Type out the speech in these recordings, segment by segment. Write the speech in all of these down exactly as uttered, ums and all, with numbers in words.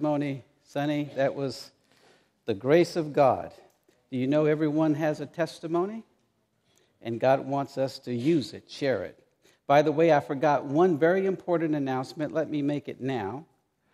testimony, Sonny. That was the grace of God. Do you know everyone has a testimony? And God wants us to use it, share it. By the way, I forgot one very important announcement. Let me make it now.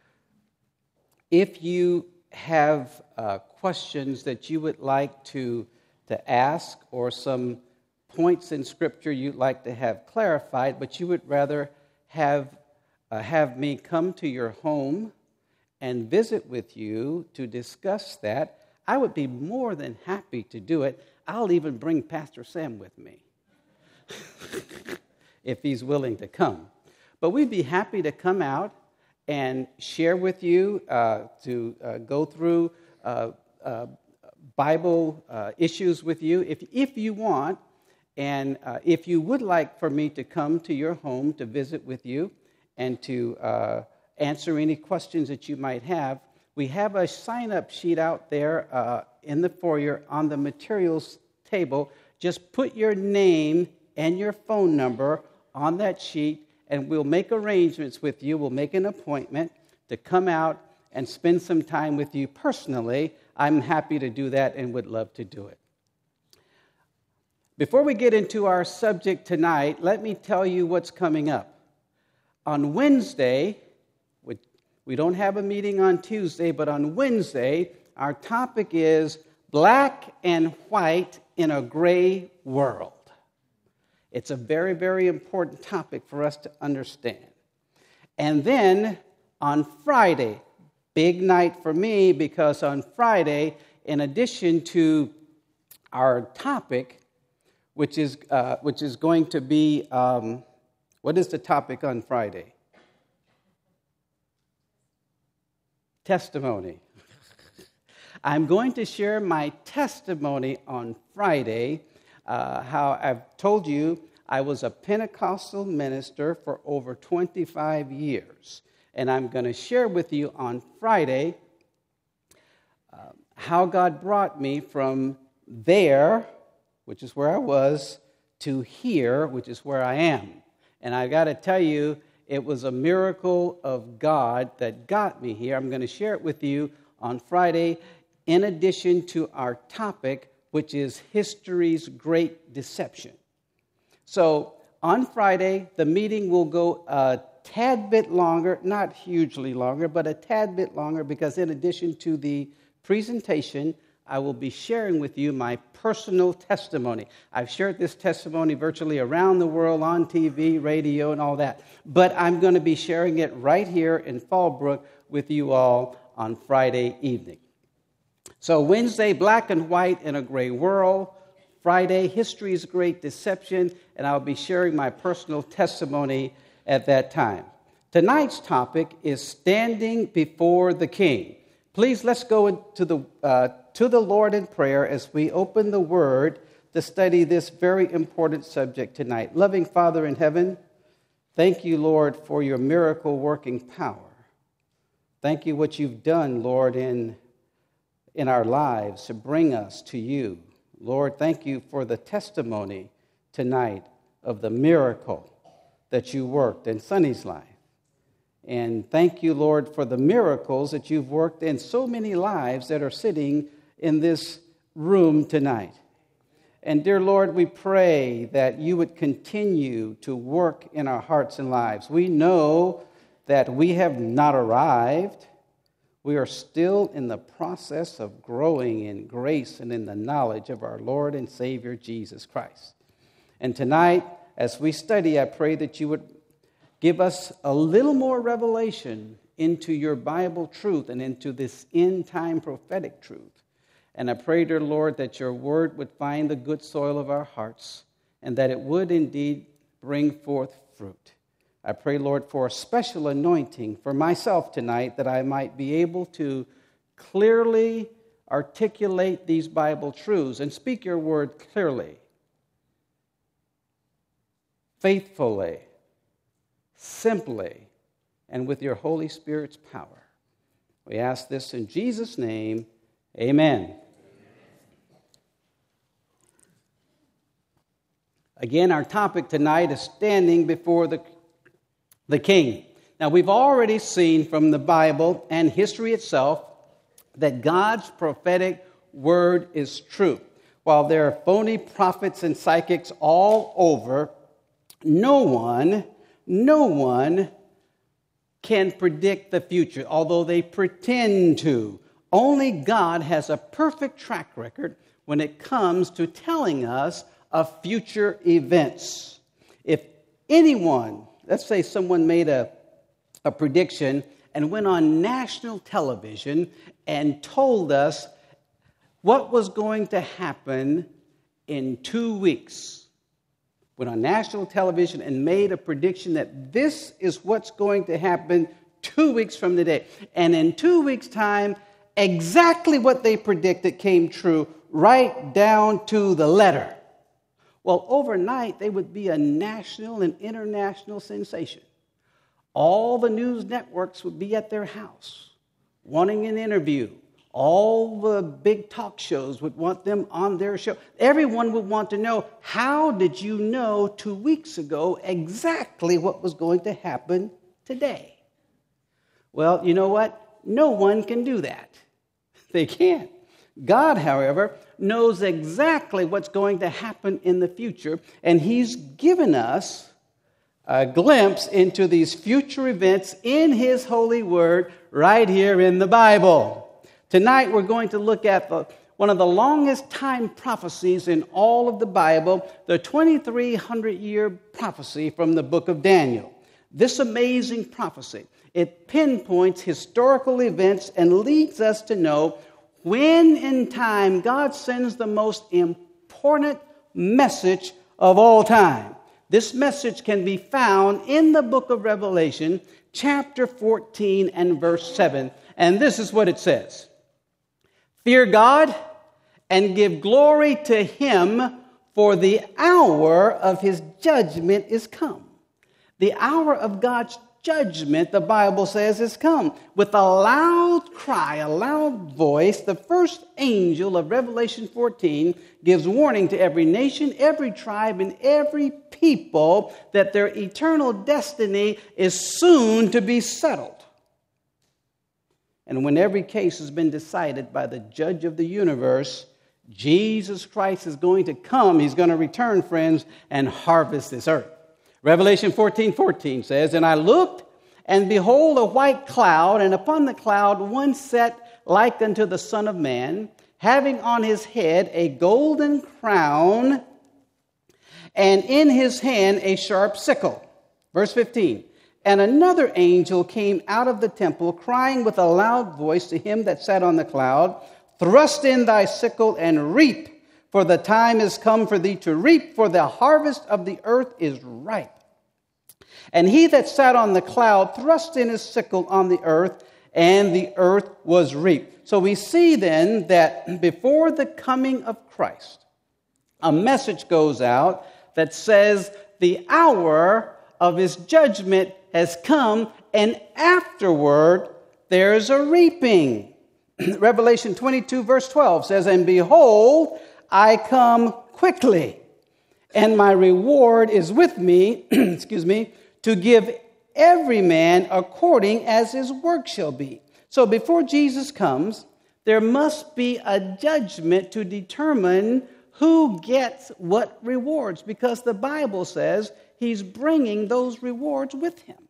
If you have uh, questions that you would like to, to ask or some points in Scripture you'd like to have clarified, but you would rather have, uh, have me come to your home and visit with you to discuss that, I would be more than happy to do it. I'll even bring Pastor Sam with me if he's willing to come. But we'd be happy to come out and share with you, uh, to uh, go through uh, uh, Bible uh, issues with you if, if you want. And uh, if you would like for me to come to your home to visit with you and to uh, answer any questions that you might have, we have a sign-up sheet out there uh, in the foyer on the materials table. Just put your name and your phone number on that sheet, and we'll make arrangements with you. We'll make an appointment to come out and spend some time with you personally. I'm happy to do that and would love to do it. Before we get into our subject tonight, let me tell you what's coming up. On Wednesday, we don't have a meeting on Tuesday, but on Wednesday, our topic is black and white in a gray world. It's a very, very important topic for us to understand. And then on Friday, big night for me, because on Friday, in addition to our topic, which is uh, which is going to be, um, what is the topic on Friday? Testimony. I'm going to share my testimony on Friday, uh, how I've told you I was a Pentecostal minister for over twenty-five years. And I'm going to share with you on Friday uh, how God brought me from there, which is where I was, to here, which is where I am. And I got to tell you, it was a miracle of God that got me here. I'm going to share it with you on Friday, in addition to our topic, which is history's great deception. So on Friday, the meeting will go a tad bit longer, not hugely longer, but a tad bit longer, because in addition to the presentation, I will be sharing with you my personal testimony. I've shared this testimony virtually around the world on T V, radio, and all that. But I'm going to be sharing it right here in Fallbrook with you all on Friday evening. So Wednesday, black and white in a gray world. Friday, history's great deception. And I'll be sharing my personal testimony at that time. Tonight's topic is standing before the King. Please, let's go into the uh, to the Lord in prayer as we open the Word to study this very important subject tonight. Loving Father in heaven, thank you, Lord, for your miracle-working power. Thank you what you've done, Lord, in, in our lives to bring us to you. Lord, thank you for the testimony tonight of the miracle that you worked in Sonny's life. And thank you, Lord, for the miracles that you've worked in so many lives that are sitting in this room tonight. And dear Lord, we pray that you would continue to work in our hearts and lives. We know that we have not arrived. We are still in the process of growing in grace and in the knowledge of our Lord and Savior, Jesus Christ. And tonight, as we study, I pray that you would give us a little more revelation into your Bible truth and into this end-time prophetic truth. And I pray, dear Lord, that your word would find the good soil of our hearts and that it would indeed bring forth fruit. I pray, Lord, for a special anointing for myself tonight that I might be able to clearly articulate these Bible truths and speak your word clearly, faithfully, simply, and with your Holy Spirit's power. We ask this in Jesus' name, amen. Again, our topic tonight is standing before the, the King. Now, we've already seen from the Bible and history itself that God's prophetic word is true. While there are phony prophets and psychics all over, no one, no one can predict the future, although they pretend to. Only God has a perfect track record when it comes to telling us of future events. If anyone, let's say someone made a, a prediction and went on national television and told us what was going to happen in two weeks, went on national television and made a prediction that this is what's going to happen two weeks from today. And in two weeks' time, exactly what they predicted came true, right down to the letter. Well, overnight, they would be a national and international sensation. All the news networks would be at their house wanting an interview. All the big talk shows would want them on their show. Everyone would want to know, how did you know two weeks ago exactly what was going to happen today? Well, you know what? No one can do that. They can't. God, however, knows exactly what's going to happen in the future, and He's given us a glimpse into these future events in His holy word right here in the Bible. Tonight we're going to look at the, one of the longest time prophecies in all of the Bible, the twenty-three hundred year prophecy from the book of Daniel. This amazing prophecy, it pinpoints historical events and leads us to know when in time God sends the most important message of all time. This message can be found in the book of Revelation, chapter fourteen and verse seven. And this is what it says. Fear God and give glory to Him, for the hour of His judgment is come. The hour of God's judgment, the Bible says, is come. With a loud cry, a loud voice, the first angel of Revelation fourteen gives warning to every nation, every tribe, and every people that their eternal destiny is soon to be settled. And when every case has been decided by the judge of the universe, Jesus Christ is going to come. He's going to return, friends, and harvest this earth. Revelation fourteen fourteen says, And I looked, and behold, a white cloud, and upon the cloud one sat like unto the Son of Man, having on his head a golden crown, and in his hand a sharp sickle. Verse fifteen. And another angel came out of the temple, crying with a loud voice to him that sat on the cloud, Thrust in thy sickle and reap, for the time is come for thee to reap, for the harvest of the earth is ripe. And he that sat on the cloud thrust in his sickle on the earth, and the earth was reaped. So we see then that before the coming of Christ, a message goes out that says the hour of His judgment has come, and afterward there's a reaping. Revelation twenty-two verse twelve says, And behold, I come quickly, and my reward is with me, excuse me, to give every man according as his work shall be. So before Jesus comes, there must be a judgment to determine who gets what rewards, because the Bible says He's bringing those rewards with Him.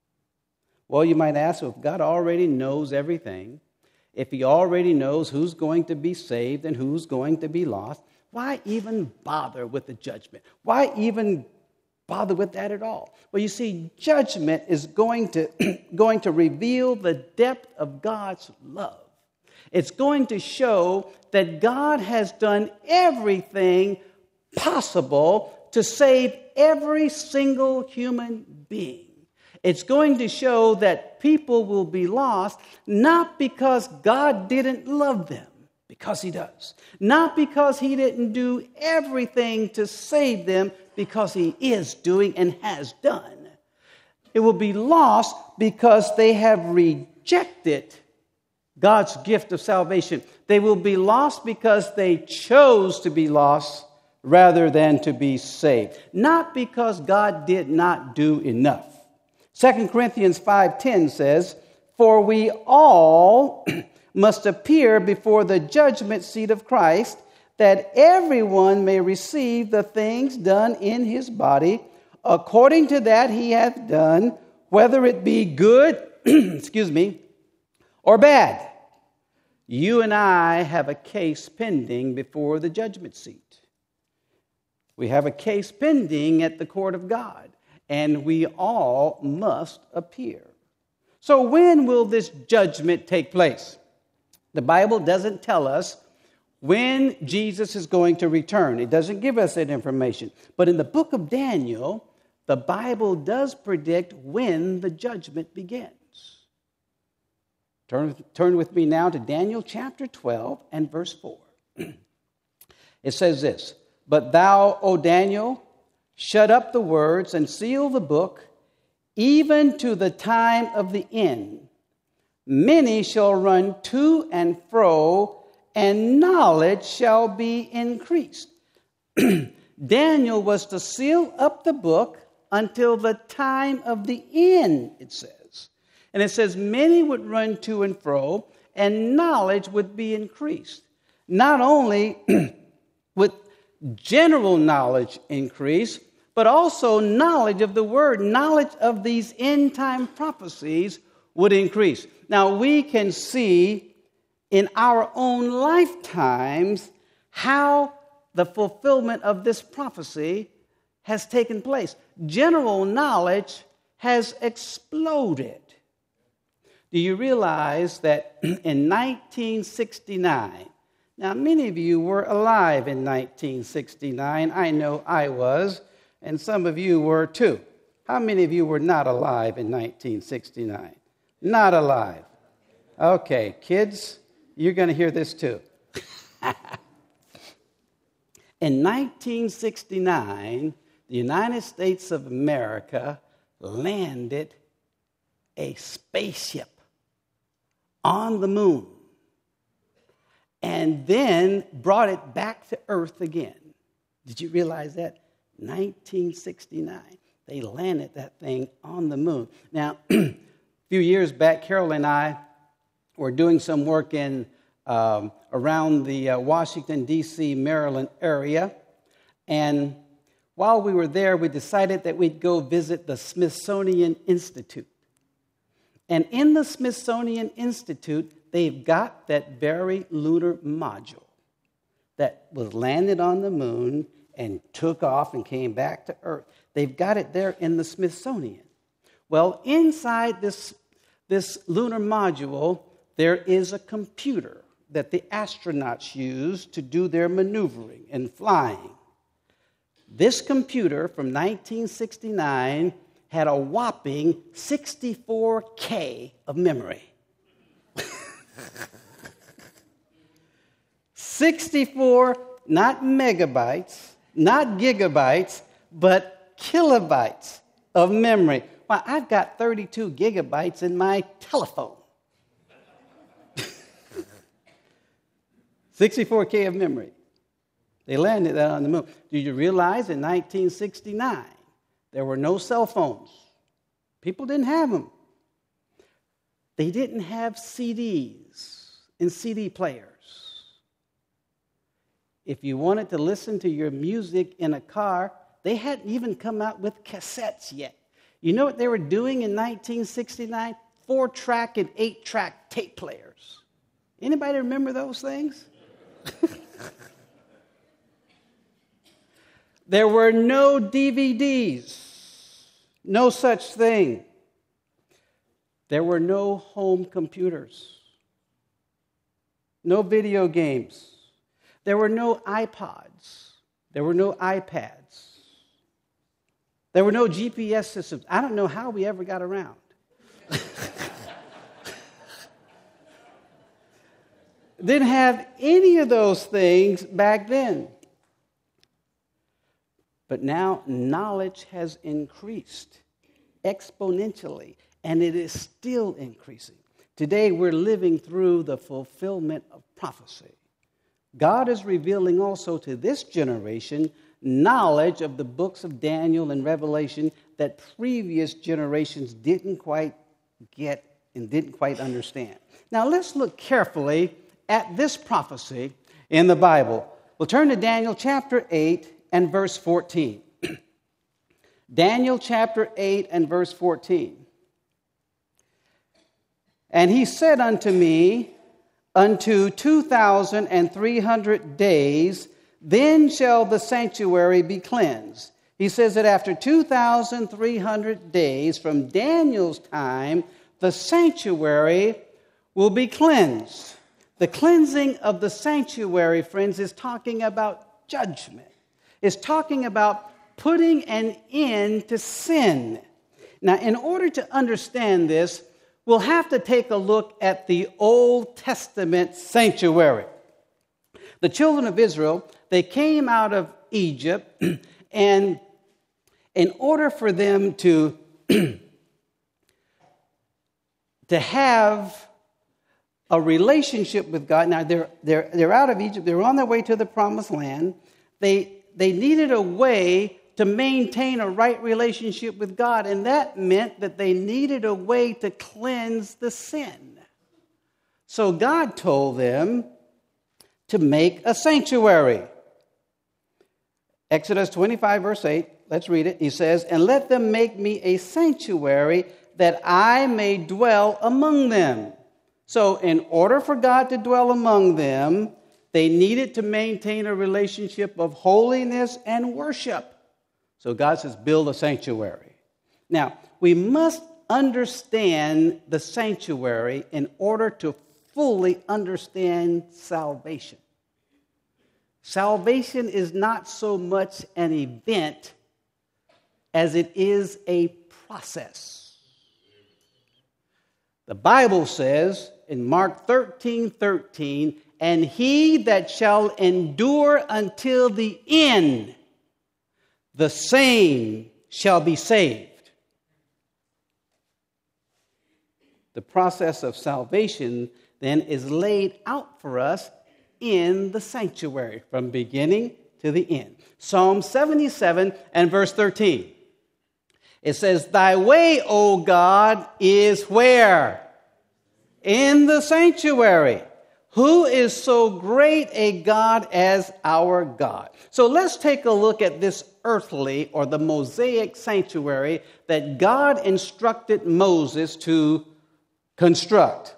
Well, you might ask, well, if God already knows everything, if He already knows who's going to be saved and who's going to be lost, why even bother with the judgment? Why even bother with that at all? Well, you see, judgment is going to, going to reveal the depth of God's love. It's going to show that God has done everything possible to save every single human being. It's going to show that people will be lost, not because God didn't love them, because He does. Not because He didn't do everything to save them, because He is doing and has done. It will be lost because they have rejected God's gift of salvation. They will be lost because they chose to be lost rather than to be saved. Not because God did not do enough. Second Corinthians five ten says, "For we all must appear before the judgment seat of Christ, that everyone may receive the things done in his body, according to that he hath done, whether it be good, excuse me, or bad." You and I have a case pending before the judgment seat. We have a case pending at the court of God, and we all must appear. So when will this judgment take place? The Bible doesn't tell us when Jesus is going to return. It doesn't give us that information. But in the book of Daniel, the Bible does predict when the judgment begins. Turn, turn with me now to Daniel chapter twelve and verse four. It says this, "But thou, O Daniel, shut up the words and seal the book, even to the time of the end. Many shall run to and fro, and knowledge shall be increased." Daniel was to seal up the book until the time of the end, it says. And it says many would run to and fro, and knowledge would be increased. Not only would general knowledge increase, but also knowledge of the word, knowledge of these end-time prophecies would increase. Now, we can see in our own lifetimes how the fulfillment of this prophecy has taken place. General knowledge has exploded. Do you realize that in nineteen sixty-nine, now many of you were alive in nineteen sixty-nine. I know I was, and some of you were too. How many of you were not alive in nineteen sixty-nine? Not alive. Okay, kids, you're going to hear this too. In nineteen sixty-nine, the United States of America landed a spaceship on the moon and then brought it back to Earth again. Did you realize that? nineteen sixty-nine, they landed that thing on the moon. Now, a few years back, Carol and I were doing some work in um, around the uh, Washington, D C, Maryland area, and while we were there, we decided that we'd go visit the Smithsonian Institute. And in the Smithsonian Institute, they've got that very lunar module that was landed on the moon and took off and came back to Earth. They've got it there in the Smithsonian. Well, inside this, this lunar module, there is a computer that the astronauts use to do their maneuvering and flying. This computer from nineteen sixty-nine had a whopping sixty-four K of memory. sixty-four, not megabytes, not gigabytes, but kilobytes of memory. Well, I've got thirty-two gigabytes in my telephone. sixty-four K of memory. They landed that on the moon. Do you realize in nineteen sixty-nine, there were no cell phones. People didn't have them. They didn't have C Ds and C D players. If you wanted to listen to your music in a car, they hadn't even come out with cassettes yet. You know what they were doing in nineteen sixty-nine? Four-track and eight-track tape players. Anybody remember those things? There were no D V Ds, no such thing. There were no home computers, no video games. There were no iPods. There were no iPads. There were no G P S systems. I don't know how we ever got around. Didn't have any of those things back then. But now knowledge has increased exponentially, and it is still increasing. Today we're living through the fulfillment of prophecy. God is revealing also to this generation knowledge of the books of Daniel and Revelation that previous generations didn't quite get and didn't quite understand. Now let's look carefully at this prophecy in the Bible. We'll turn to Daniel chapter eight and verse fourteen. Daniel chapter eight and verse fourteen. And he said unto me, unto two thousand and three hundred days, then shall the sanctuary be cleansed. He says that after two thousand three hundred days from Daniel's time, the sanctuary will be cleansed. The cleansing of the sanctuary, friends, is talking about judgment. It's talking about putting an end to sin. Now, in order to understand this, we'll have to take a look at the Old Testament sanctuary. The children of Israel, they came out of Egypt, and in order for them to, to have a relationship with God, now they're, they're, they're out of Egypt, they're on their way to the promised land, they, they needed a way to maintain a right relationship with God, and that meant that they needed a way to cleanse the sin. So God told them to make a sanctuary. Exodus twenty-five, verse eight, let's read it. He says, and let them make me a sanctuary that I may dwell among them. So in order for God to dwell among them, they needed to maintain a relationship of holiness and worship. So God says, build a sanctuary. Now, we must understand the sanctuary in order to fully understand salvation. Salvation is not so much an event as it is a process. The Bible says in Mark thirteen thirteen, and he that shall endure until the end, the same shall be saved. The process of salvation then is laid out for us in the sanctuary from beginning to the end. Psalm seventy-seven and verse thirteen. It says, thy way, O God, is where? In the sanctuary. Who is so great a God as our God? So let's take a look at this earthly or the Mosaic sanctuary that God instructed Moses to construct.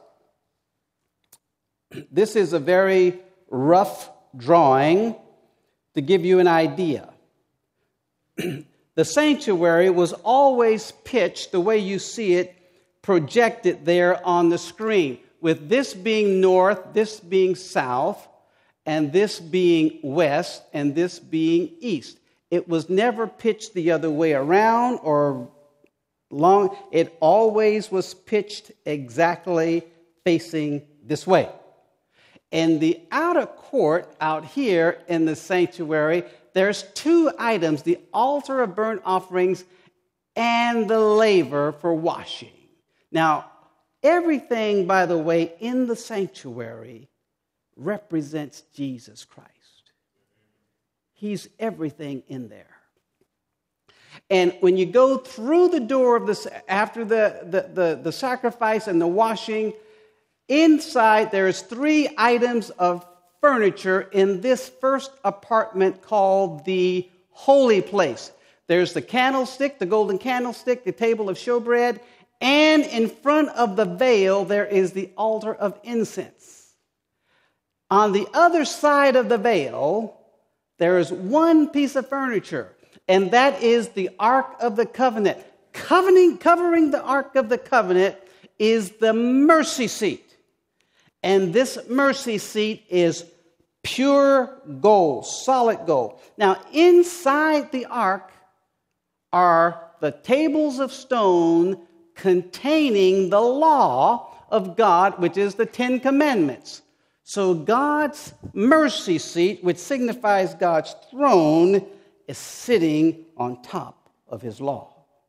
This is a very rough drawing to give you an idea. The sanctuary was always pitched the way you see it projected there on the screen, with this being north, this being south, and this being west, and this being east. It was never pitched the other way around or long. It always was pitched exactly facing this way. In the outer court out here in the sanctuary, there's two items, the altar of burnt offerings and the laver for washing. Now, everything, by the way, in the sanctuary represents Jesus Christ. He's everything in there. And when you go through the door of this, after the, the, the, the sacrifice and the washing, inside there's three items of furniture in this first apartment called the holy place. There's the candlestick, the golden candlestick, the table of showbread, and in front of the veil there is the altar of incense. On the other side of the veil, there is one piece of furniture, and that is the Ark of the Covenant. Covenant, covering the Ark of the Covenant is the mercy seat. And this mercy seat is pure gold, solid gold. Now, inside the ark are the tables of stone containing the law of God, which is the Ten Commandments. So God's mercy seat, which signifies God's throne, is sitting on top of his law.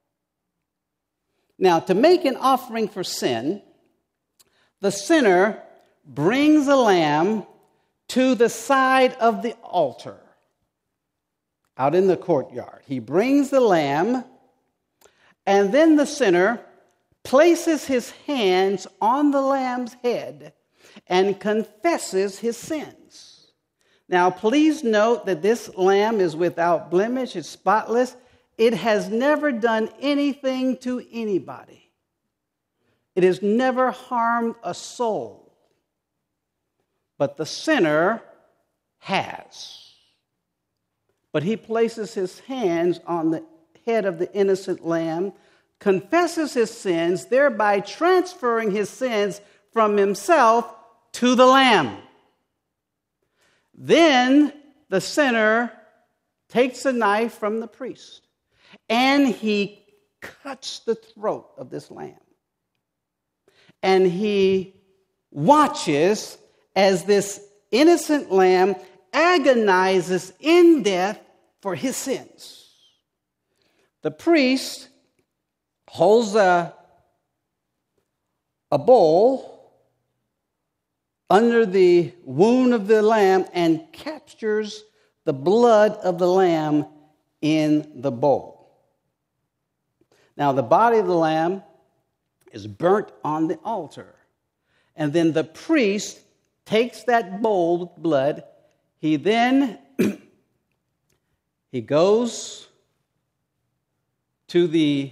Now, to make an offering for sin, the sinner brings a lamb to the side of the altar out in the courtyard. He brings the lamb And then the sinner places his hands on the lamb's head and confesses his sins. Now, please note that this lamb is without blemish, it's spotless. It has never done anything to anybody. It has never harmed a soul. But the sinner has. But he places his hands on the head of the innocent lamb, confesses his sins, thereby transferring his sins from himself to the lamb. Then the sinner takes a knife from the priest and he cuts the throat of this lamb. And he watches as this innocent lamb agonizes in death for his sins. The priest holds a, a bowl under the wound of the lamb and captures the blood of the lamb in the bowl. Now, the body of the lamb is burnt on the altar. And then the priest takes that bowl with blood. He then he goes to the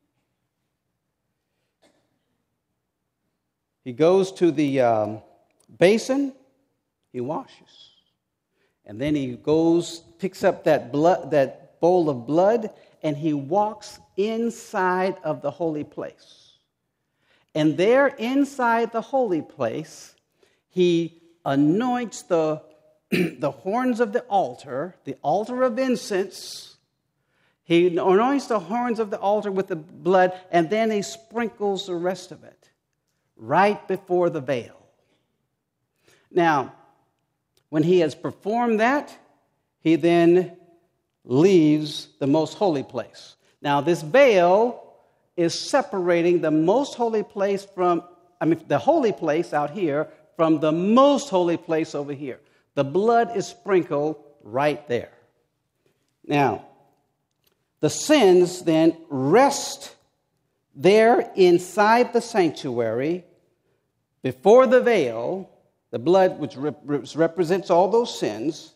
he goes to the um, basin. He washes, and then he goes picks up that blood, that bowl of blood, and he walks inside of the holy place. And there, inside the holy place, he anoints the the horns of the altar, the altar of incense. He anoints the horns of the altar with the blood, and then he sprinkles the rest of it right before the veil. Now, when he has performed that, he then leaves the most holy place. Now, this veil is separating the most holy place from, I mean, the holy place out here from the most holy place over here. The blood is sprinkled right there. Now, the sins then rest there inside the sanctuary before the veil, the blood which rep- represents all those sins,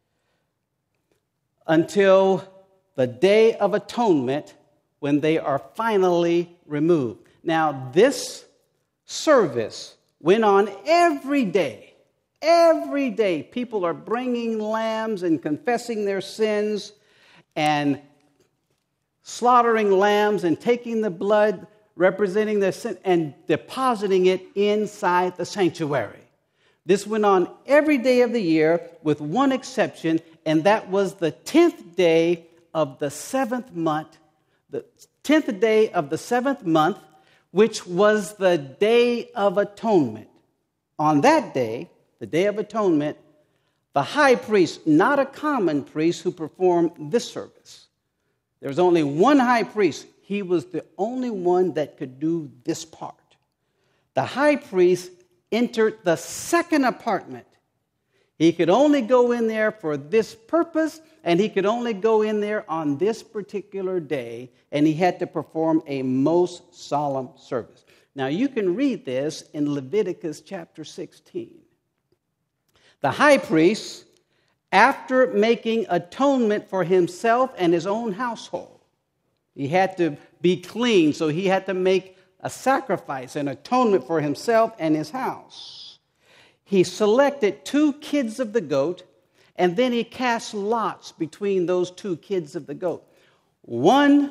until the Day of Atonement when they are finally removed. Now, this service went on every day. Every day, people are bringing lambs and confessing their sins and slaughtering lambs and taking the blood representing their sin and depositing it inside the sanctuary. This went on every day of the year with one exception, and that was the tenth day of the seventh month, the tenth day of the seventh month, which was the Day of Atonement. On that day, the Day of Atonement, the high priest, not a common priest who performed this service. There was only one high priest. He was the only one that could do this part. The high priest entered the second apartment. He could only go in there for this purpose, and he could only go in there on this particular day, and he had to perform a most solemn service. Now, you can read this in Leviticus chapter sixteen. The high priest, after making atonement for himself and his own household, he had to be clean, so he had to make a sacrifice, an atonement for himself and his house. He selected two kids of the goat, and then he cast lots between those two kids of the goat. One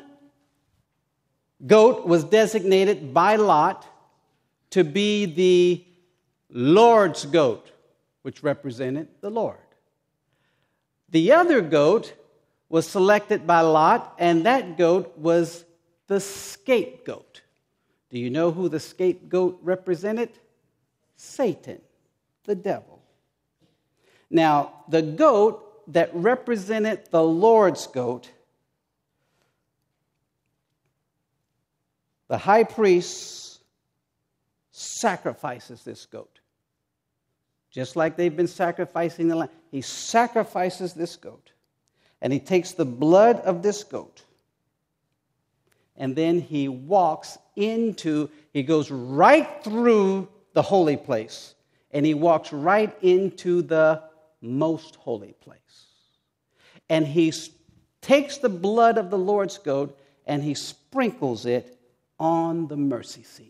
goat was designated by lot to be the Lord's goat, which represented the Lord. The other goat was selected by lot, and that goat was the scapegoat. Do you know who the scapegoat represented? Satan, the devil. Now, the goat that represented the Lord's goat, the high priest sacrifices this goat. Just like they've been sacrificing the lamb. He sacrifices this goat. And he takes the blood of this goat. and then he walks into, he goes right through the holy place, and he walks right into the most holy place. And he takes the blood of the Lord's goat and he sprinkles it on the mercy seat.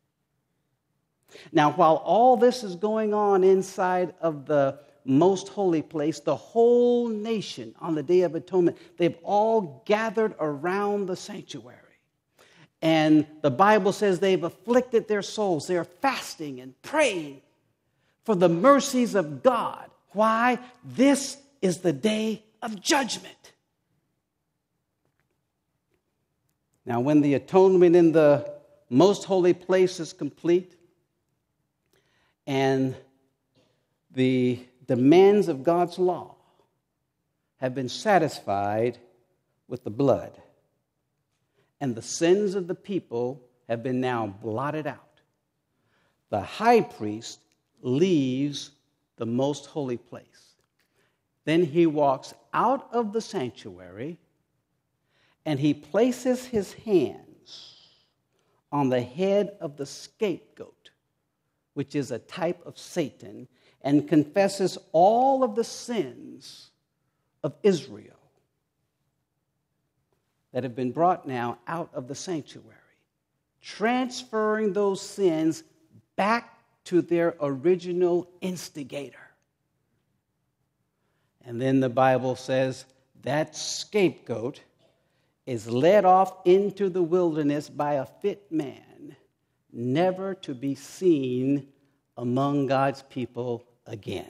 Now, while all this is going on inside of the most holy place, the whole nation on the Day of Atonement, they've all gathered around the sanctuary. And the Bible says they've afflicted their souls. They're fasting and praying for the mercies of God. Why? This is the day of judgment. Now, when the atonement in the most holy place is complete and the demands of God's law have been satisfied with the blood, and the sins of the people have been now blotted out, the high priest leaves the most holy place. Then he walks out of the sanctuary and he places his hands on the head of the scapegoat, which is a type of Satan, and confesses all of the sins of Israel that have been brought now out of the sanctuary, transferring those sins back to their original instigator. And then the Bible says that scapegoat is led off into the wilderness by a fit man, never to be seen among God's people again.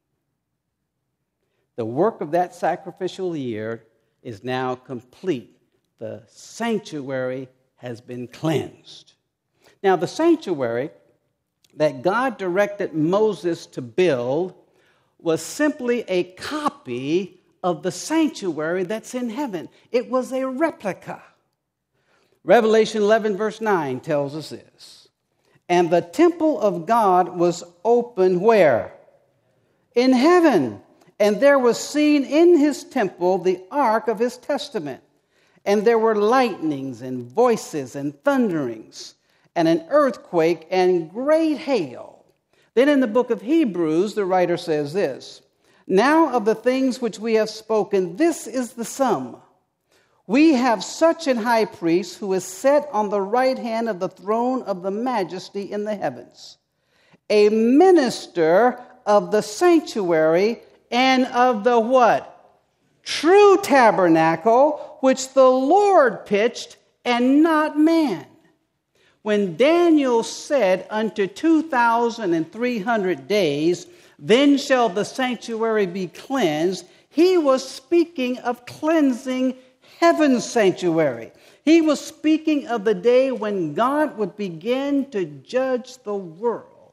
The work of that sacrificial year is now complete. The sanctuary has been cleansed. Now, the sanctuary that God directed Moses to build was simply a copy of the sanctuary that's in heaven. It was a replica. Revelation eleven verse nine tells us this. And the temple of God was open where? In heaven. And there was seen in his temple the ark of his testament. And there were lightnings and voices and thunderings and an earthquake and great hail. Then in the book of Hebrews, the writer says this, now of the things which we have spoken, this is the sum. We have such an high priest who is set on the right hand of the throne of the majesty in the heavens, a minister of the sanctuary and of the what? True tabernacle, which the Lord pitched and not man. When Daniel said, unto two thousand three hundred days, then shall the sanctuary be cleansed, he was speaking of cleansing heaven's sanctuary. He was speaking of the day when God would begin to judge the world.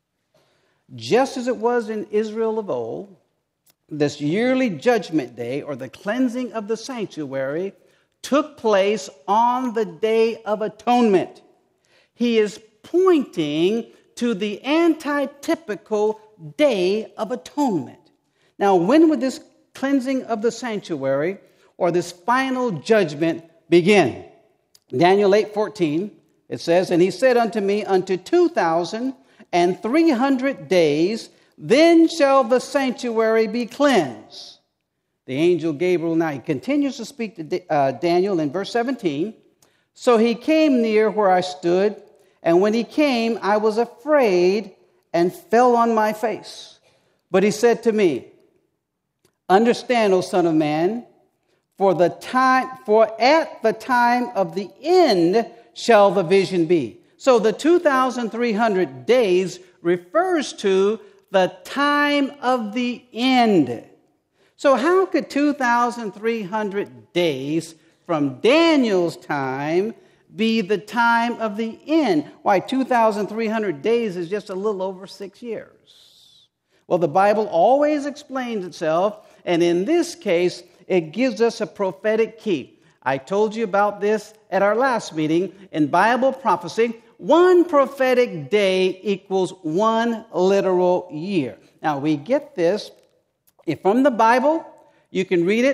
Just as it was in Israel of old, this yearly judgment day, or the cleansing of the sanctuary, took place on the Day of Atonement. He is pointing to the antitypical Day of Atonement. Now, when would this cleansing of the sanctuary or this final judgment begin? Daniel eight fourteen, it says, and he said unto me, unto two thousand three hundred days, then shall the sanctuary be cleansed. The angel Gabriel, now he continues to speak to uh, Daniel in verse seventeen. So he came near where I stood, and when he came, I was afraid and fell on my face. But he said to me, understand, O son of man, for the time, for at the time of the end shall the vision be. So the two thousand three hundred days refers to the time of the end. So how could two thousand three hundred days from Daniel's time be the time of the end? Why, two thousand three hundred days is just a little over six years. Well, the Bible always explains itself, and in this case, it gives us a prophetic key. I told you about this at our last meeting. In Bible prophecy, one prophetic day equals one literal year. Now, we get this from the Bible. You can read it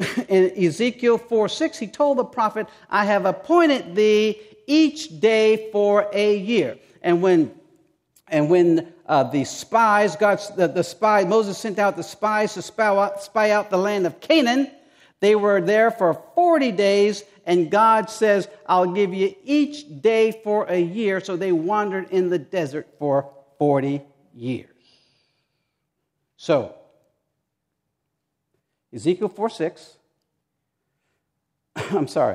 in Ezekiel four six, he told the prophet, I have appointed thee each day for a year. And when and when uh, the spies, God, the, the spies, Moses sent out the spies to spy out, spy out the land of Canaan, they were there for forty days, and God says, I'll give you each day for a year. So they wandered in the desert for forty years. So, Ezekiel four six, I'm sorry,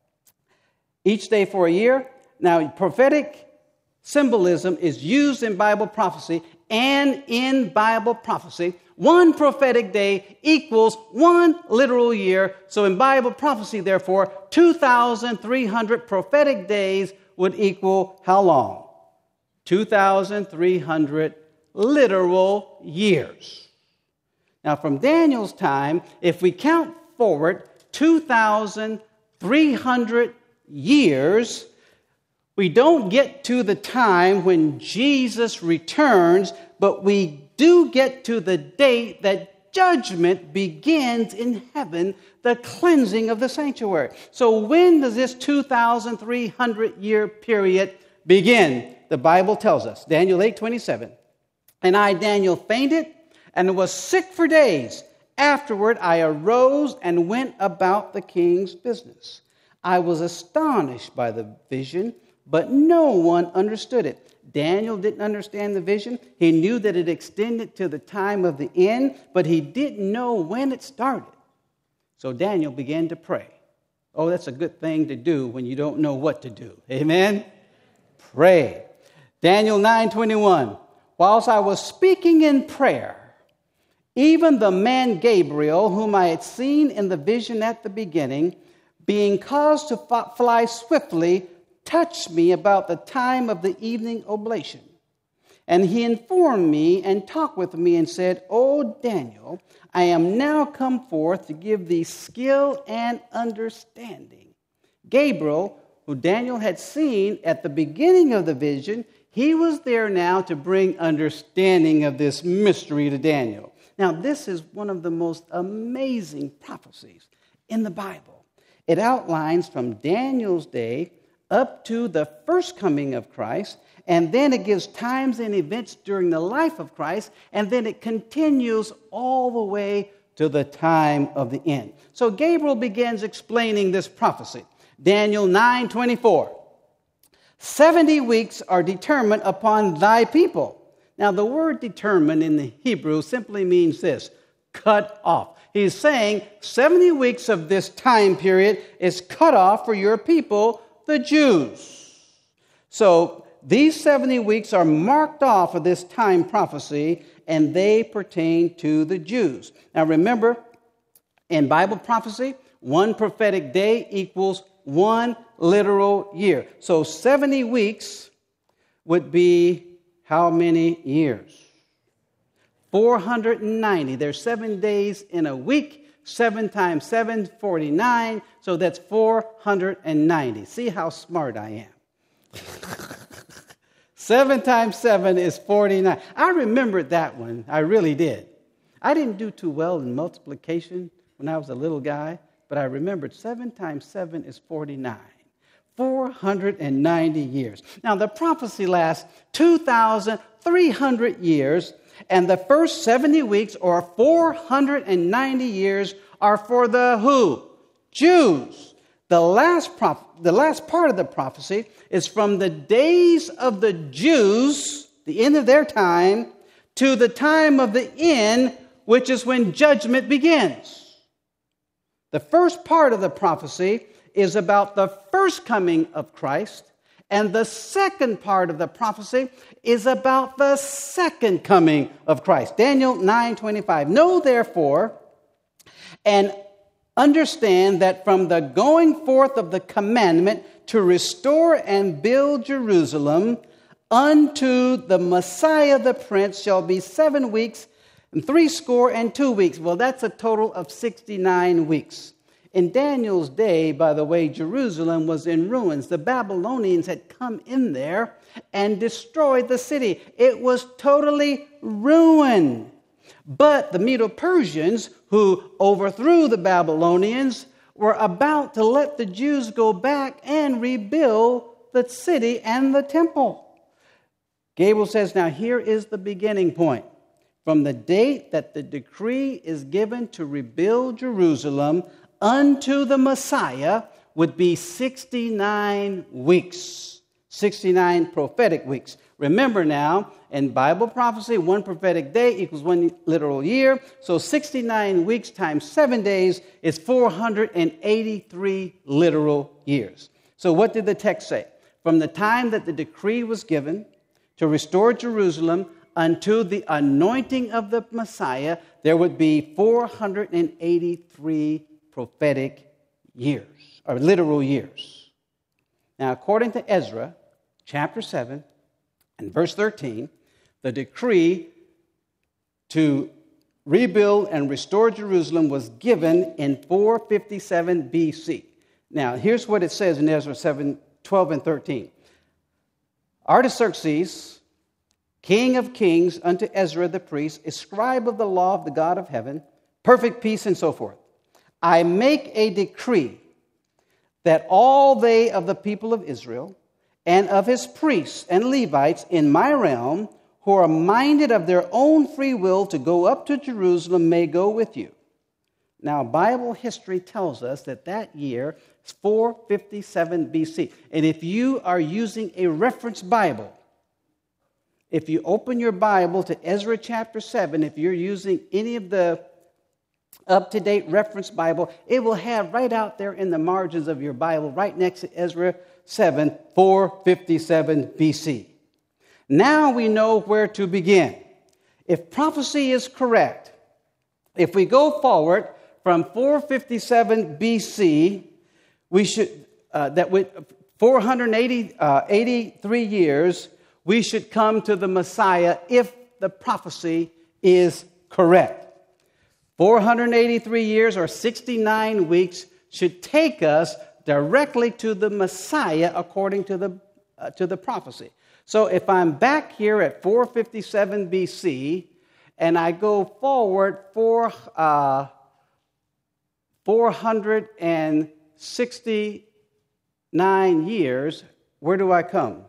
each day for a year. Now, prophetic symbolism is used in Bible prophecy, and in Bible prophecy, one prophetic day equals one literal year. So in Bible prophecy, therefore, two thousand three hundred prophetic days would equal how long? two thousand three hundred literal years. Now, from Daniel's time, if we count forward two thousand three hundred years, we don't get to the time when Jesus returns, but we do get to the date that judgment begins in heaven, the cleansing of the sanctuary. So when does this two thousand three hundred year period begin? The Bible tells us, Daniel eight twenty-seven, and I, Daniel, fainted and was sick for days. Afterward, I arose and went about the king's business. I was astonished by the vision, but no one understood it. Daniel didn't understand the vision. He knew that it extended to the time of the end, but he didn't know when it started. So Daniel began to pray. Oh, that's a good thing to do when you don't know what to do. Amen? Pray. Daniel nine twenty-one. Whilst I was speaking in prayer, even the man Gabriel, whom I had seen in the vision at the beginning, being caused to fly swiftly, touched me about the time of the evening oblation. And he informed me and talked with me and said, O Daniel, I am now come forth to give thee skill and understanding. Gabriel, who Daniel had seen at the beginning of the vision, he was there now to bring understanding of this mystery to Daniel. Now, this is one of the most amazing prophecies in the Bible. It outlines from Daniel's day up to the first coming of Christ, and then it gives times and events during the life of Christ, and then it continues all the way to the time of the end. So Gabriel begins explaining this prophecy. Daniel nine twenty-four. Seventy weeks are determined upon thy people. Now, the word determined in the Hebrew simply means this, cut off. He's saying seventy weeks of this time period is cut off for your people, the Jews. So these seventy weeks are marked off of this time prophecy, and they pertain to the Jews. Now remember, in Bible prophecy, one prophetic day equals one literal year. So seventy weeks would be how many years? four hundred ninety. There's seven days in a week. Seven times seven, forty-nine. So that's four hundred ninety. See how smart I am. Seven times seven is forty-nine. I remembered that one. I really did. I didn't do too well in multiplication when I was a little guy, but I remembered seven times seven is forty-nine. four hundred ninety years. Now, the prophecy lasts two thousand three hundred years, and the first seventy weeks, or four hundred ninety years, are for the who? Jews. The last, proph- the last part of the prophecy is from the days of the Jews, the end of their time, to the time of the end, which is when judgment begins. The first part of the prophecy is about the first coming of Christ, and the second part of the prophecy is about the second coming of Christ. Daniel nine twenty-five. Know therefore and understand that from the going forth of the commandment to restore and build Jerusalem unto the Messiah the Prince shall be seven weeks and three score and two weeks. Well, that's a total of sixty-nine weeks. In Daniel's day, by the way, Jerusalem was in ruins. The Babylonians had come in there and destroyed the city. It was totally ruined. But the Medo-Persians, who overthrew the Babylonians, were about to let the Jews go back and rebuild the city and the temple. Gabriel says, now here is the beginning point. From the date that the decree is given to rebuild Jerusalem unto the Messiah would be sixty-nine weeks, sixty-nine prophetic weeks. Remember now, in Bible prophecy, one prophetic day equals one literal year. So sixty-nine weeks times seven days is four hundred eighty-three literal years. So what did the text say? From the time that the decree was given to restore Jerusalem unto the anointing of the Messiah, there would be four hundred eighty-three prophetic years, or literal years. Now, according to Ezra, chapter seven, and verse thirteen, the decree to rebuild and restore Jerusalem was given in four fifty-seven B C. Now, here's what it says in Ezra seven, twelve and thirteen. Artaxerxes, king of kings, unto Ezra the priest, a scribe of the law of the God of heaven, perfect peace, and so forth. I make a decree that all they of the people of Israel and of his priests and Levites in my realm, who are minded of their own free will to go up to Jerusalem, may go with you. Now, Bible history tells us that that year is four fifty-seven B C. And if you are using a reference Bible, if you open your Bible to Ezra chapter seven, if you're using any of the up-to-date reference Bible, it will have right out there in the margins of your Bible, right next to Ezra seven, four fifty-seven B C. Now we know where to begin. If prophecy is correct, if we go forward from four fifty-seven B C, we should, uh, that with four hundred eighty-three years, we should come to the Messiah if the prophecy is correct. four hundred eighty-three years or sixty-nine weeks should take us directly to the Messiah according to the, uh, to the prophecy. So if I'm back here at four fifty-seven B C and I go forward for uh, four hundred sixty-nine years, where do I come?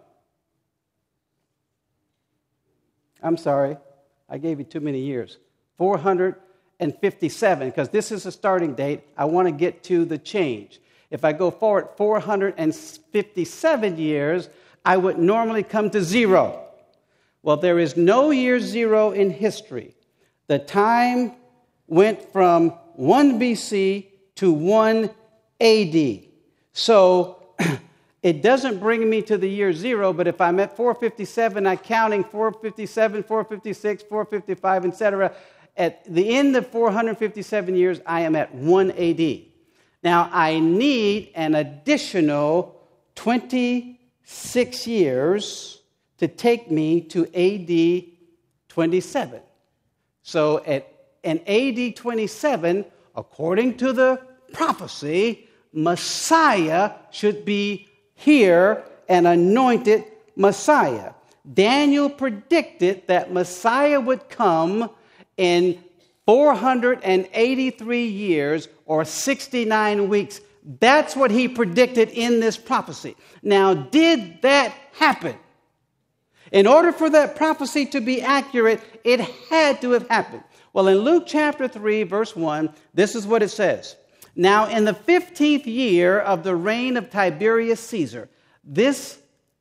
I'm sorry, I gave you too many years. four hundred fifty-seven, because this is a starting date. I want to get to the change. If I go forward four hundred fifty-seven years, I would normally come to zero. Well, there is no year zero in history. The time went from one B C to one A D. So it doesn't bring me to the year zero, but if I'm at four fifty-seven, I'm counting four fifty-seven, four fifty-six, four fifty-five, et cetera. At the end of four hundred fifty-seven years, I am at one A D. Now, I need an additional twenty-six years to take me to A D twenty-seven. So at in A D twenty-seven, according to the prophecy, Messiah should be here, an anointed Messiah. Daniel predicted that Messiah would come in four hundred eighty-three years or sixty-nine weeks. That's what he predicted in this prophecy. Now, did that happen? In order for that prophecy to be accurate, it had to have happened. Well, in Luke chapter three, verse one, this is what it says. Now, in the fifteenth year of the reign of Tiberius Caesar, this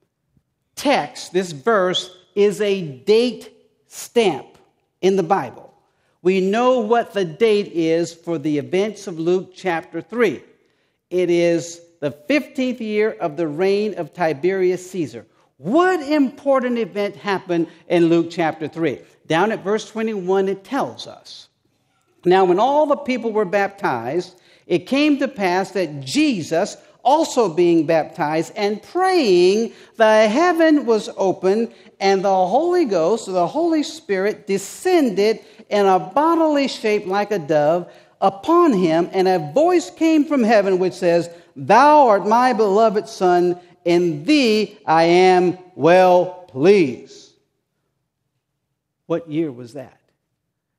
text, this verse, is a date stamp in the Bible. We know what the date is for the events of Luke chapter three. It is the fifteenth year of the reign of Tiberius Caesar. What important event happened in Luke chapter three? Down at verse twenty-one, it tells us. Now, when all the people were baptized, it came to pass that Jesus, also being baptized and praying, the heaven was opened, and the Holy Ghost, the Holy Spirit, descended in a bodily shape like a dove upon him, and a voice came from heaven which says, "Thou art my beloved Son, in thee I am well pleased." What year was that?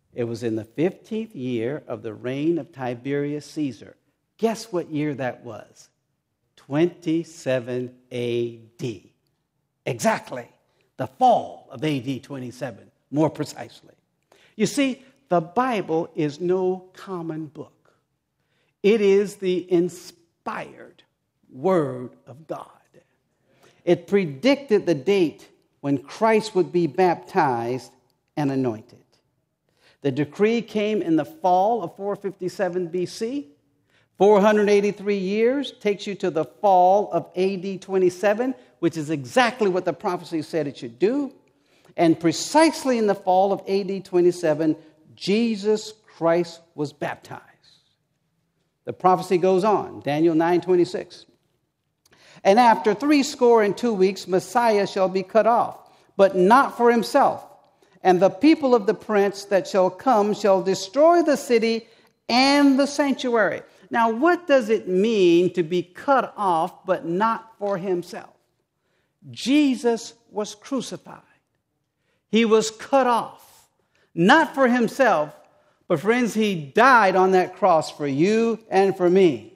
It was in the fifteenth year of the reign of Tiberius Caesar. Guess what year that was? twenty-seven A D. Exactly. The fall of A D twenty-seven, more precisely. You see, the Bible is no common book. It is the inspired Word of God. It predicted the date when Christ would be baptized and anointed. The decree came in the fall of four fifty-seven B C. four hundred eighty-three years takes you to the fall of A D twenty-seven, which is exactly what the prophecy said it should do. And precisely in the fall of A D twenty-seven, Jesus Christ was baptized. The prophecy goes on, Daniel nine twenty-six. And after three score and two weeks, Messiah shall be cut off, but not for himself. And the people of the prince that shall come shall destroy the city and the sanctuary. Now, what does it mean to be cut off, but not for himself? Jesus was crucified. He was cut off, not for himself, but friends, he died on that cross for you and for me.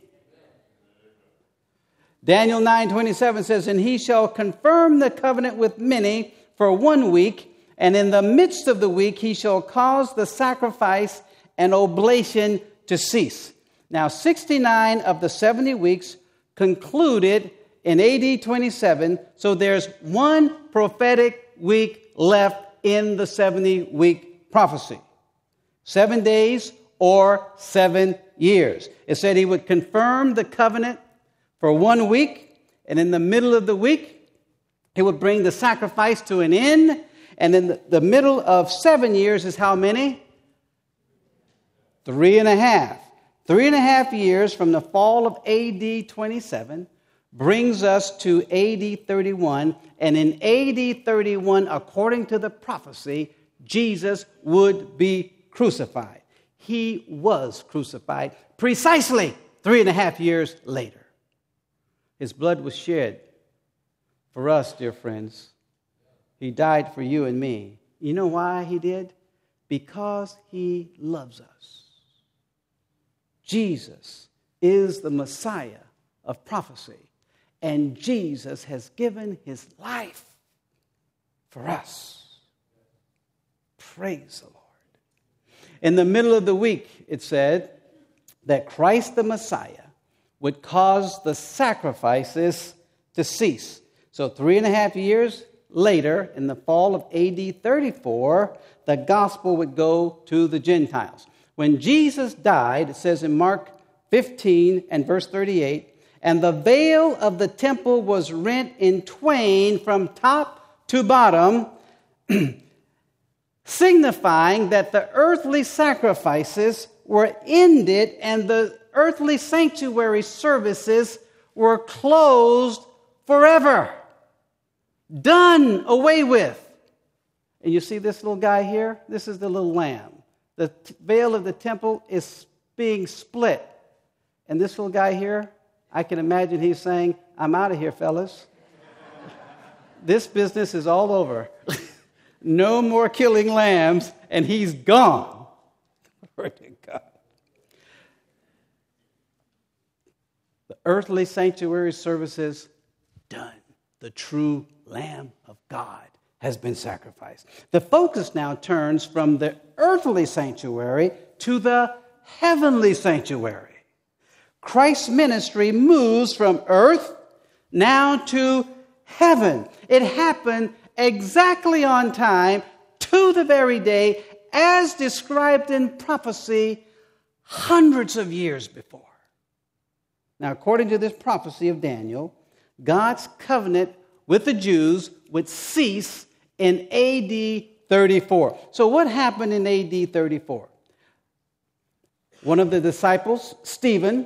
Daniel nine twenty-seven says, and he shall confirm the covenant with many for one week, and in the midst of the week he shall cause the sacrifice and oblation to cease. Now, sixty-nine of the seventy weeks concluded in A D twenty-seven, so there's one prophetic week left in the seventy-week prophecy. Seven days or seven years. It said he would confirm the covenant for one week, and in the middle of the week, he would bring the sacrifice to an end, and in the, the middle of seven years is how many? Three and a half. Three and a half years from the fall of A D twenty-seven brings us to A D thirty-one, and in A D thirty-one, according to the prophecy, Jesus would be crucified. He was crucified precisely three and a half years later. His blood was shed for us, dear friends. He died for you and me. You know why he did? Because he loves us. Jesus is the Messiah of prophecy, and Jesus has given his life for us. Praise the Lord. In the middle of the week, it said that Christ the Messiah would cause the sacrifices to cease. So three and a half years later, in the fall of A D thirty-four, the gospel would go to the Gentiles. When Jesus died, it says in Mark fifteen and verse thirty-eight, and the veil of the temple was rent in twain from top to bottom, signifying that the earthly sacrifices were ended and the earthly sanctuary services were closed forever. Done away with. And you see this little guy here? This is the little lamb. The t- veil of the temple is being split. And this little guy here, I can imagine he's saying, I'm out of here, fellas. This business is all over. No more killing lambs, and he's gone. Glory to God. The earthly sanctuary services done. The true Lamb of God has been sacrificed. The focus now turns from the earthly sanctuary to the heavenly sanctuary. Christ's ministry moves from earth now to heaven. It happened exactly on time, to the very day, as described in prophecy hundreds of years before. Now, according to this prophecy of Daniel, God's covenant with the Jews would cease in A D thirty-four. So what happened in A D thirty-four? One of the disciples, Stephen,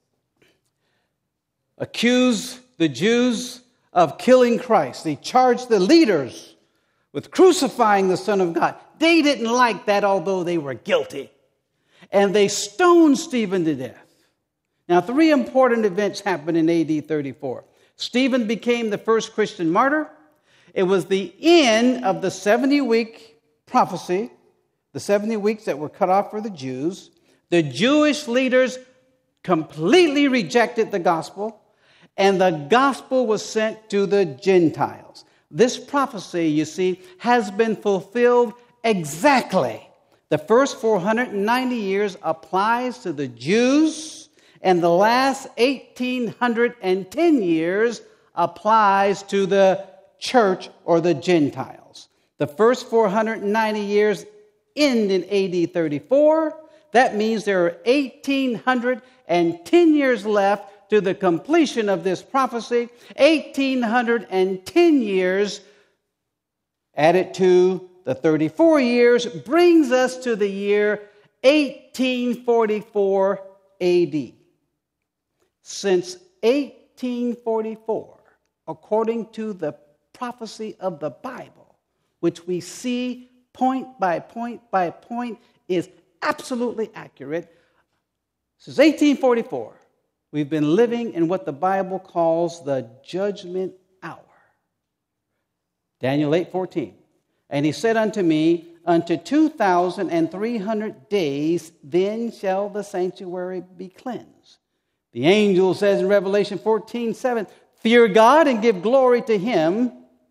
accused the Jews of killing Christ. He charged the leaders with crucifying the Son of God. They didn't like that, although they were guilty. And they stoned Stephen to death. Now, three important events happened in A D thirty-four. Stephen became the first Christian martyr. It was the end of the seventy-week prophecy the seventy weeks that were cut off for the Jews. The Jewish leaders completely rejected the gospel, and the gospel was sent to the Gentiles. This prophecy, you see, has been fulfilled exactly. The first four hundred ninety years applies to the Jews, and the last one thousand eight hundred ten years applies to the church or the Gentiles. The first four hundred ninety years end in A D thirty-four. That means there are one thousand eight hundred ten years left to the completion of this prophecy. one thousand eight hundred ten years added to the thirty-four years brings us to the year eighteen forty-four A D. Since eighteen forty-four, according to the prophecy of the Bible, which we see point by point by point is absolutely accurate, since eighteen forty-four, we've been living in what the Bible calls the judgment hour. Daniel eight fourteen. And he said unto me, unto two thousand three hundred days, then shall the sanctuary be cleansed. The angel says in Revelation fourteen seven, fear God and give glory to him,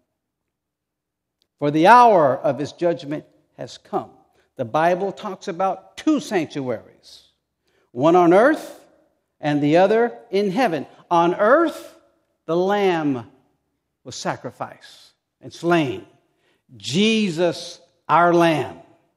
for the hour of his judgment has come. The Bible talks about two sanctuaries, one on earth and the other in heaven. On earth, the Lamb was sacrificed and slain. Jesus, our Lamb,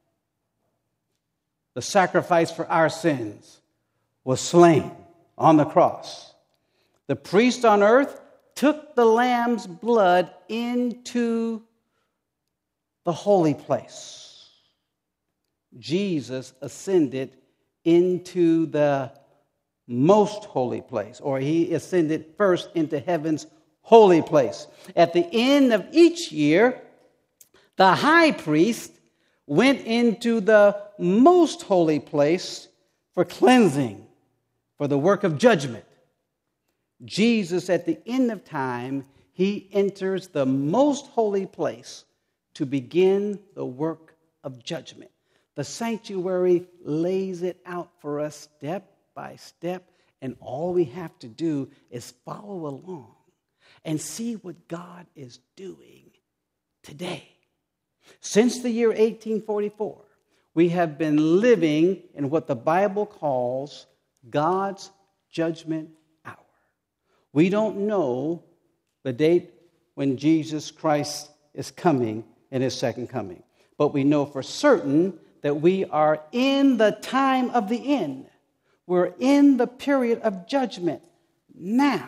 the sacrifice for our sins, was slain on the cross. The priest on earth took the Lamb's blood into the holy place. Jesus ascended into the most holy place, or he ascended first into heaven's holy place. At the end of each year, the high priest went into the most holy place for cleansing, for the work of judgment. Jesus, at the end of time, he enters the most holy place to begin the work of judgment. The sanctuary lays it out for us step by step, and all we have to do is follow along and see what God is doing today. Since the year eighteen forty-four, we have been living in what the Bible calls God's judgment hour. We don't know the date when Jesus Christ is coming in his second coming, but we know for certain that we are in the time of the end. We're in the period of judgment now.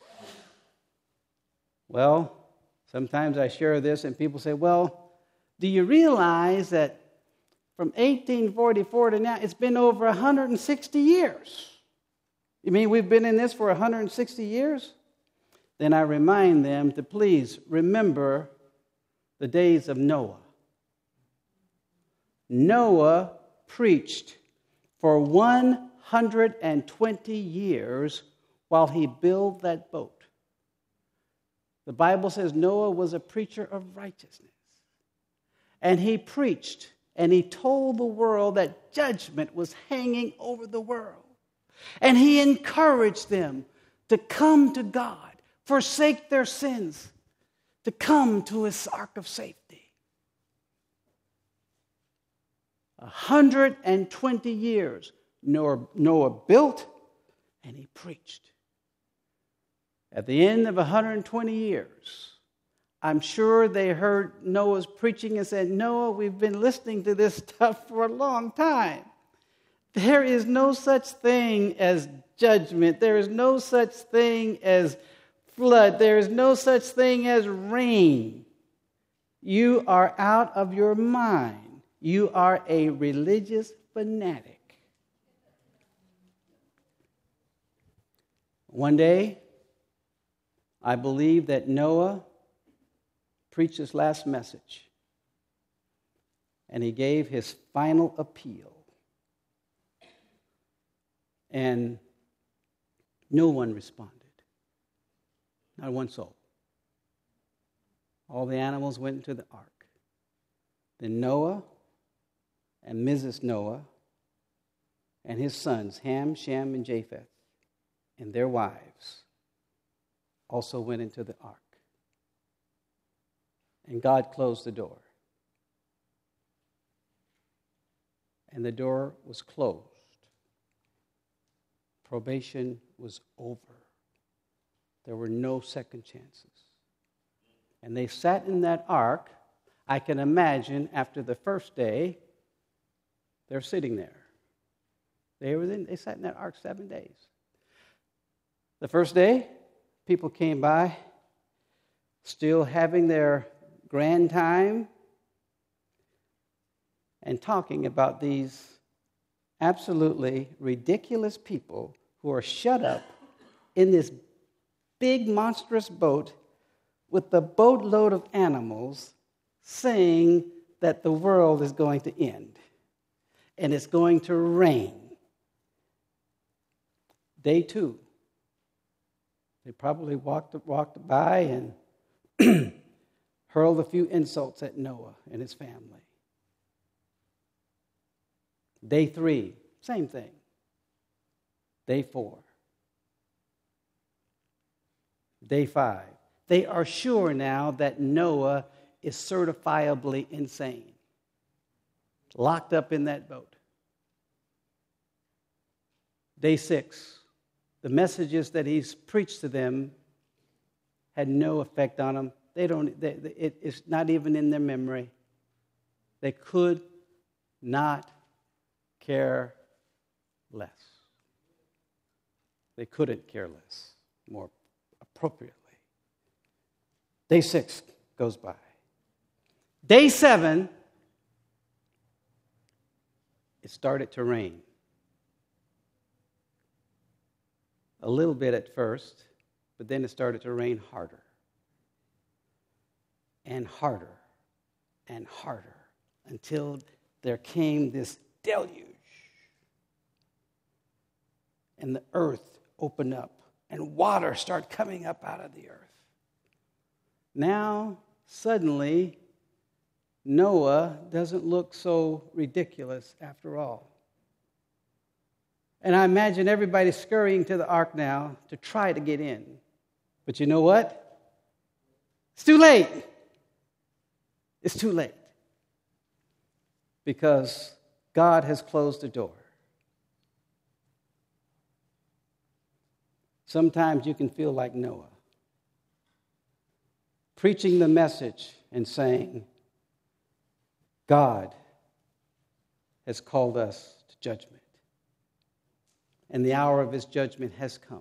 Well, sometimes I share this and people say, well, do you realize that from eighteen forty-four to now, it's been over one hundred sixty years? You mean we've been in this for one hundred sixty years? Then I remind them to please remember the days of Noah. Noah preached for one hundred twenty years while he built that boat. The Bible says Noah was a preacher of righteousness. And he preached and he told the world that judgment was hanging over the world. And he encouraged them to come to God, forsake their sins, to come to his ark of safety. one hundred twenty years Noah, Noah built and he preached. At the end of one hundred twenty years, I'm sure they heard Noah's preaching and said, Noah, we've been listening to this stuff for a long time. There is no such thing as judgment. There is no such thing as flood. There is no such thing as rain. You are out of your mind. You are a religious fanatic. One day, I believe that Noah preached his last message, and he gave his final appeal. And no one responded. Not one soul. All the animals went into the ark. Then Noah and Missus Noah and his sons, Ham, Shem, and Japheth, and their wives also went into the ark. And God closed the door. And the door was closed. Probation was over. There were no second chances. And they sat in that ark. I can imagine after the first day, they're sitting there. They were in, they sat in that ark seven days. The first day, people came by, still having their grand time and talking about these absolutely ridiculous people who are shut up in this big monstrous boat with the boatload of animals, saying that the world is going to end and it's going to rain. Day two, they probably walked, walked by and hurled a few insults at Noah and his family. Day three, same thing. Day four. Day five. They are sure now that Noah is certifiably insane, locked up in that boat. Day six. The messages that he's preached to them had no effect on them. They don't. They, it, it's not even in their memory. They could not care less. They couldn't care less, more appropriately. Day six goes by. Day seven, it started to rain. A little bit at first, but then it started to rain harder and harder and harder until there came this deluge. And the earth opened up and water started coming up out of the earth. Now, suddenly, Noah doesn't look so ridiculous after all. And I imagine everybody scurrying to the ark now to try to get in. But you know what? It's too late. It's too late. Because God has closed the door. Sometimes you can feel like Noah, preaching the message and saying, God has called us to judgment. And the hour of his judgment has come.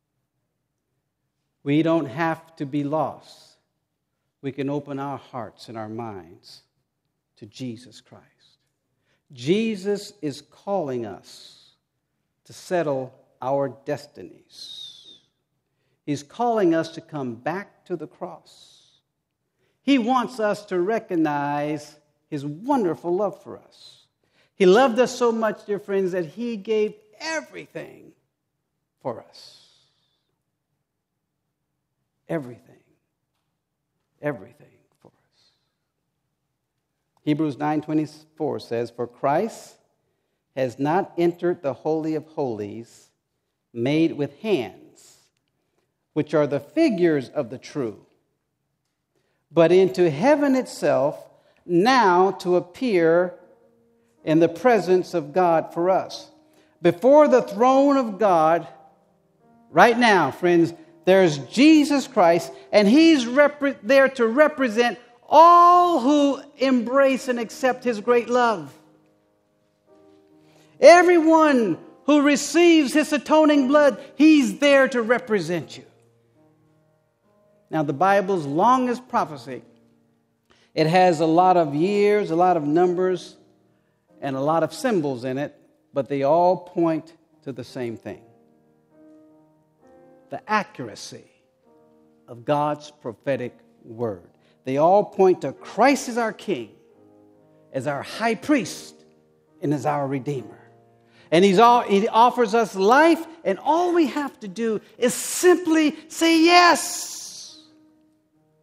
We don't have to be lost. We can open our hearts and our minds to Jesus Christ. Jesus is calling us to settle our destinies. He's calling us to come back to the cross. He wants us to recognize his wonderful love for us. He loved us so much, dear friends, that he gave everything for us. Everything. Everything for us. Hebrews nine twenty-four says, "For Christ has not entered the Holy of Holies made with hands, which are the figures of the true, but into heaven itself, now to appear in the presence of God for us." Before the throne of God, right now, friends, there's Jesus Christ, and he's repre- there to represent all who embrace and accept his great love. Everyone who receives his atoning blood, he's there to represent you. Now, the Bible's longest prophecy, it has a lot of years, a lot of numbers, and a lot of symbols in it, but they all point to the same thing. The accuracy of God's prophetic word. They all point to Christ as our King, as our high priest, and as our Redeemer. And he's all, he offers us life, and all we have to do is simply say, yes,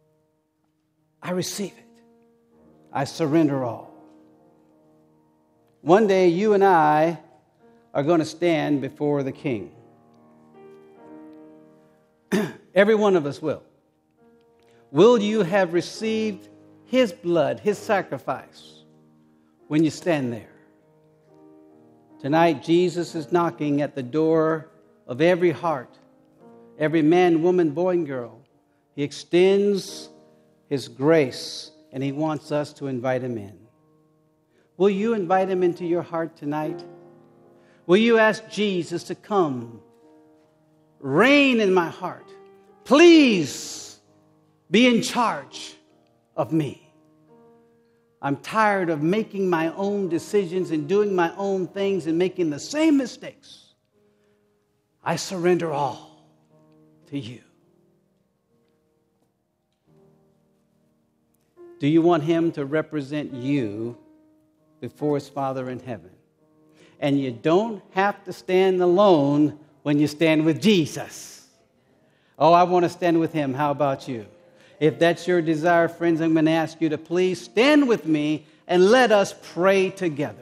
I receive it. I surrender all. One day you and I are going to stand before the King. Every one of us will. Will you have received His blood, His sacrifice, when you stand there? Tonight, Jesus is knocking at the door of every heart, every man, woman, boy, and girl. He extends His grace, and He wants us to invite Him in. Will you invite Him into your heart tonight? Will you ask Jesus to come, reign in my heart? Please be in charge of me. I'm tired of making my own decisions and doing my own things and making the same mistakes. I surrender all to you. Do you want Him to represent you before His Father in heaven? And you don't have to stand alone when you stand with Jesus. Oh, I want to stand with Him. How about you? If that's your desire, friends, I'm going to ask you to please stand with me and let us pray together.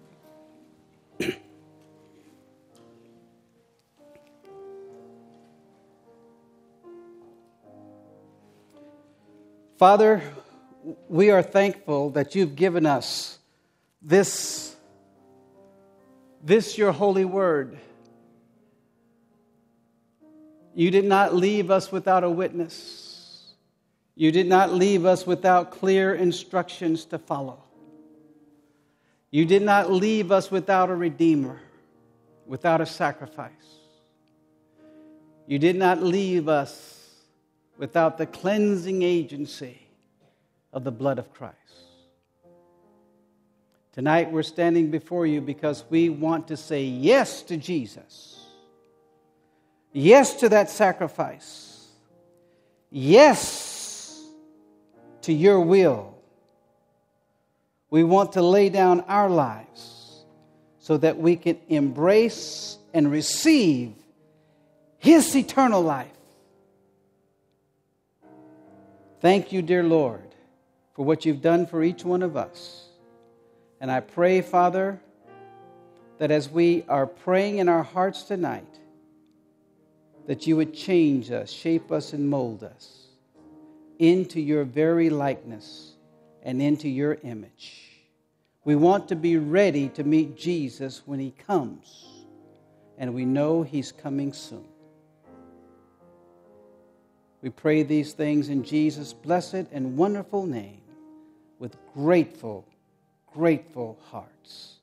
Father, we are thankful that you've given us this, this your holy word. You did not leave us without a witness. You did not leave us without clear instructions to follow. You did not leave us without a redeemer, without a sacrifice. You did not leave us without the cleansing agency of the blood of Christ. Tonight we're standing before you because we want to say yes to Jesus. Yes to that sacrifice. Yes to your will. We want to lay down our lives so that we can embrace and receive His eternal life. Thank you, dear Lord, for what you've done for each one of us. And I pray, Father, that as we are praying in our hearts tonight, that you would change us, shape us, and mold us into your very likeness and into your image. We want to be ready to meet Jesus when He comes, and we know He's coming soon. We pray these things in Jesus' blessed and wonderful name with grateful, grateful hearts.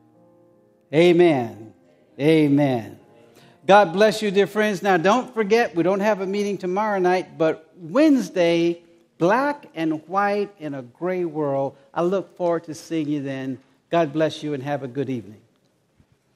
Amen. Amen. God bless you, dear friends. Now, don't forget, we don't have a meeting tomorrow night, but Wednesday, black and white in a gray world. I look forward to seeing you then. God bless you and have a good evening.